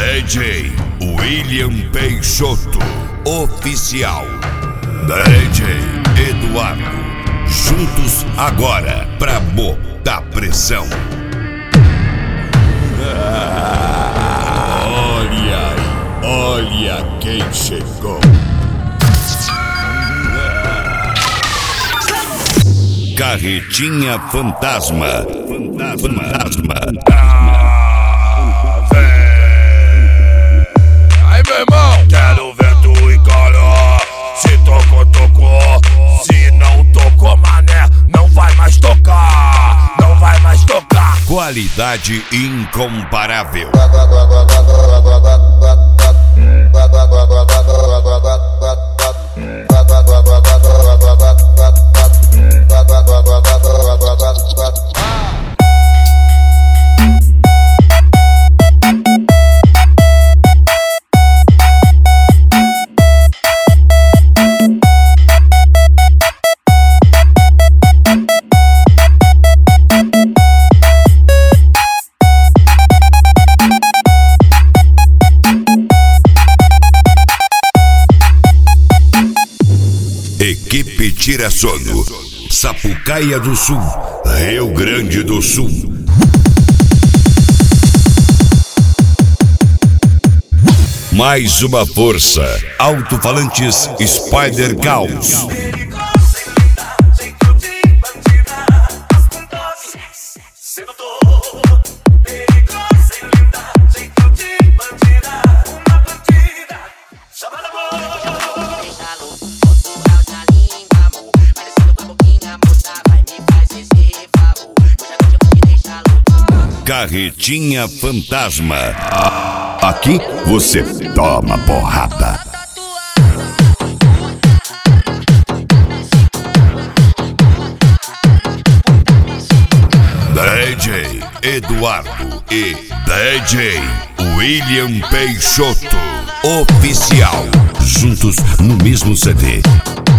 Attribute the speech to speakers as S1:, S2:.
S1: DJ William Peixoto Oficial. DJ Eduardo. Juntos agora pra botar pressão.
S2: Olha aí, olha quem chegou.
S1: Carretinha Fantasma.
S2: Aí, meu irmão, quero ver tu encarar. Se tocou, tocou. Se não tocou, mané, não vai mais tocar. Não vai mais tocar.
S1: Qualidade incomparável. Equipe Tira Sono, Sapucaia do Sul, Rio Grande do Sul. Mais uma força, alto-falantes Spider Caos. Carretinha Fantasma. Aqui você toma porrada. DJ Eduardo e DJ William Peixoto Oficial. Juntos no mesmo CD.